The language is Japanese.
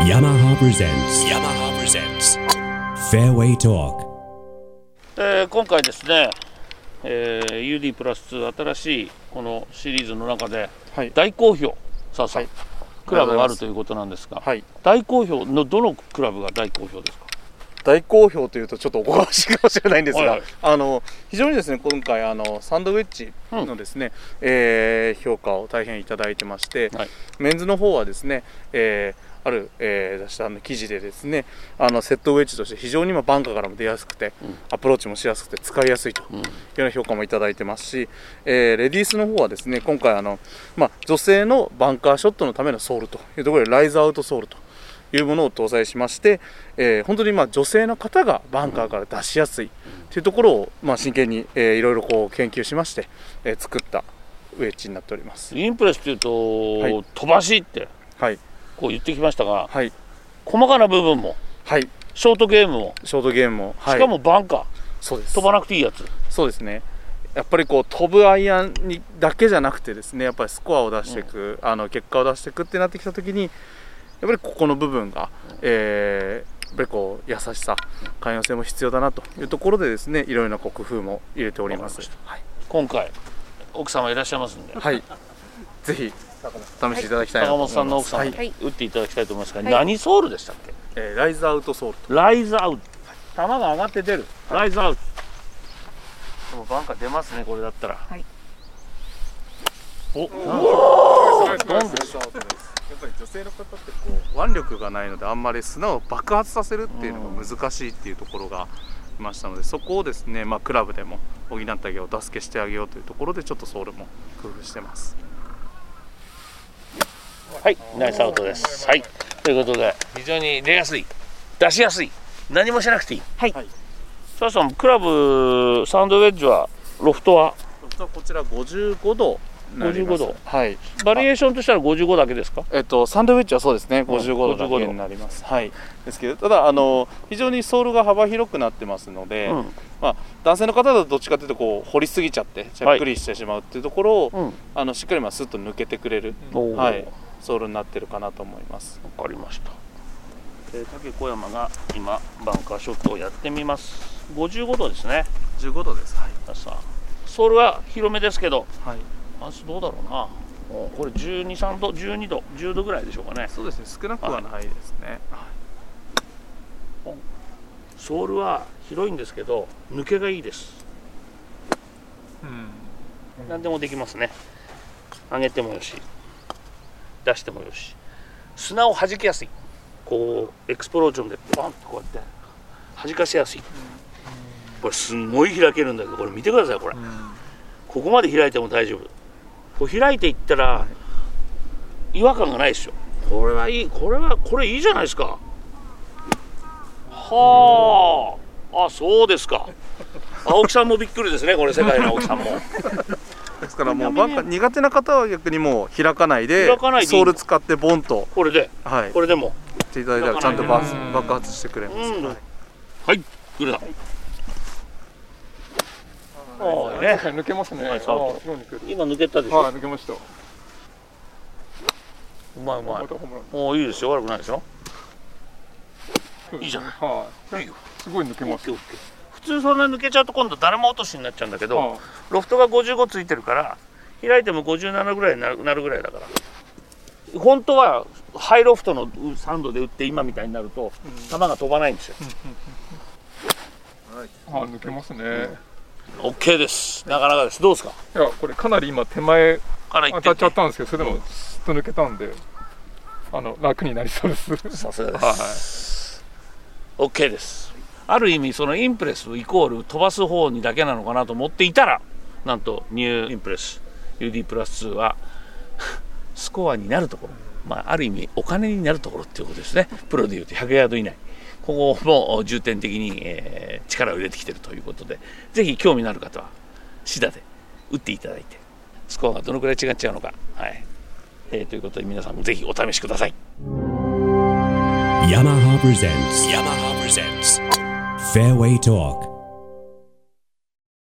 Yamaha presents Fairway Talk。 今回ですね、UD プラス2新しいこのシリーズの中で大好評、クラブがあるということなんですが、大好評のどのクラブが大好評ですか？ 大好評というとちょっとおこがましいかもしれないんですが、非常にですね今回サンドウェッジのですね、評価を大変いただいてまして、メンズの方はですね、ある、雑誌の記事でですねセットウェッジとして非常にバンカーからも出やすくて、アプローチもしやすくて使いやすいというような評価もいただいてますし、レディースの方はですね今回女性のバンカーショットのためのソールというところでライズアウトソールというものを搭載しまして、本当に女性の方がバンカーから出しやすいというところを真剣にいろいろ研究しまして、作ったウェッジになっております。 インプレスというと、飛ばしってこう言ってきましたが、細かな部分も、ショートゲームも、しかもバンカー、 そうです。 飛ばなくていいやつ。 そうですね。やっぱり飛ぶアイアンにだけじゃなくてですね、やっぱりスコアを出していく、結果を出していくってなってきたときに、やっぱりここの部分が、やっぱり優しさ、寛容性も必要だなというところでですね、いろいろな工夫も入れております。 今回奥様いらっしゃいますんで、 ぜひ試していただきたいなと思います。 坂本さんの奥様に打っていただきたいと思いますが、何ソールでしたっけ？ ライズアウトソールと。 ライズアウト。球が上がって出る。ライズアウト。でもバンカー出ますね、これだったら。お、 なんですか？やっぱり女性の方って腕力がないのであんまり砂を爆発させるっていうのが難しいっていうところがいましたので、そこをですね、クラブでも補ってあげよう、お助けしてあげようというところでちょっとソールも工夫してます。 ナイスアウトです。ということで非常に出やすい、出しやすい、何もしなくていい。澤さん、クラブサンドウェッジはロフトはこちら55度。 55度、バリエーションとしたら55だけですか？ サンドウェッジはそうですね、55度だけになります。ですけど、ただ非常にソールが幅広くなってますので、男性の方だとどっちかというと掘りすぎちゃってちゃっくりしてしまうっていうところを、しっかりスッと抜けてくれる、ソールになってるかなと思います。 わかりました。竹小山が今バンカーショットをやってみます。55度ですね。 15度です。 ソールは広めですけど、どうだろうな、これ12、3度、12度、10度ぐらいでしょうかね。 そうですね、少なくはないですね。 ソールは広いんですけど抜けがいいです。何でもできますね。上げてもよし、出してもよし、砂を弾きやすい、エクスプロージョンでバンとこうやって弾かせやすい。これすんごい開けるんだけど、これ見てください。これここまで開いても大丈夫。開いていったら違和感がないですよ。これはいい、これいいじゃないですか。そうですか。青木さんもびっくりですね、これ世界の青木さんも。 ですからもうバンカー苦手な方は逆にもう開かないでソール使ってボンとこれでもしていただいたらちゃんと爆発してくれます。 グルだ。 抜けますね。 今抜けたでしょ。 抜けました。 うまい。いいですよ、悪くないですよ。いいじゃない。 すごい抜けます。 普通そんな抜けちゃうと今度誰も落としになっちゃうんだけど、ロフトが55ついてるから開いても57ぐらいになるぐらいだから、本当はハイロフトのサンドで打って今みたいになると球が飛ばないんですよ。 抜けますね。 OK です。なかなかです。どうですか？ いや、これかなり今手前当たっちゃったんですけど、それでもすっと抜けたんで楽になりそうです。 さすがです。OK です。ある意味そのインプレスイコール飛ばす方にだけなのかなと思っていたら、なんとニューインプレス UD プラス2はスコアになるところ、ある意味お金になるところっていうことですね。プロでいうと100ヤード以内、ここも重点的に、力を入れてきているということで、ぜひ興味のある方はシダで打っていただいて、スコアがどのくらい違っちゃうのか、ということで皆さんもぜひお試しください。 Yamaha presents Fairway Talk。